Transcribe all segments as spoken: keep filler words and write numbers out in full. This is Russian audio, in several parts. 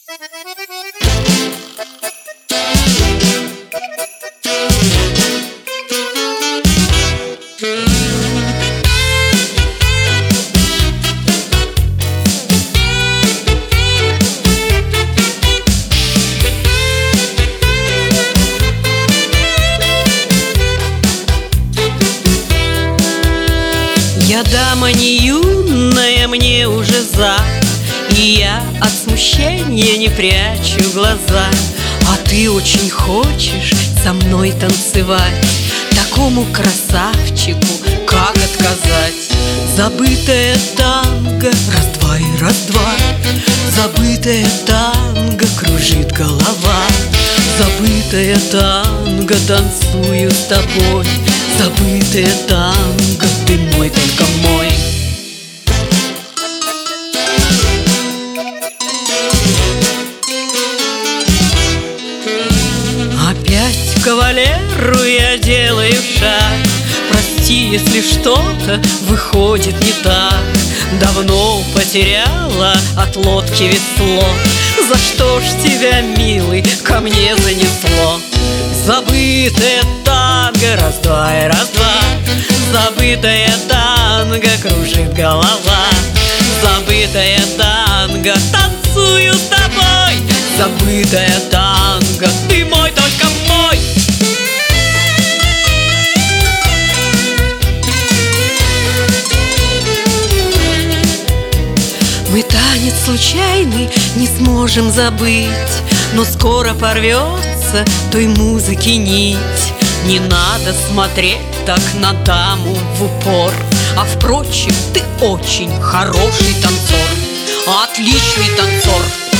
Я дама не юная, мне уже за, и я от смущения не прячу глаза. А ты очень хочешь со мной танцевать, такому красавчику как отказать? Забытая танго, раз-два и раз-два, забытая танго, кружит голова. Забытая танго, танцую с тобой, забытая танго, ты мой, только мой. Опять к кавалеру я делаю шаг. Прости, если что-то выходит не так. Давно потеряла от лодки весло. За что ж тебя, милый, ко мне занесло? Забытая танго, раз-два и раз-два, забытая танго, кружит голова. Забытая танго, танцую с тобой, забытая танго, ты мой, только мой. Мы танец случайный не сможем забыть, но скоро порвется той музыки нить. Не надо смотреть так на даму в упор. А впрочем, ты очень хороший танцор, отличный танцор.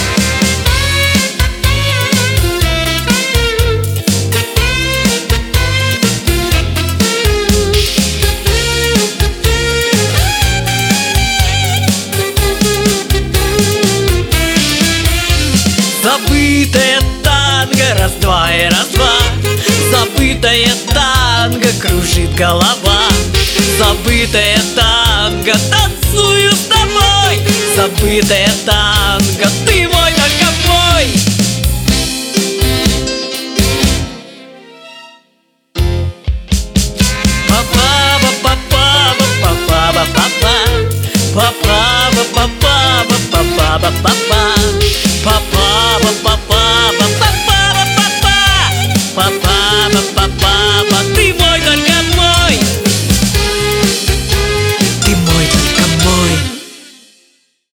Забытая танго, раз-два и раз-два, забытая танго, кружит голова. Забытая танго, танцую с тобой, забытая танго, ты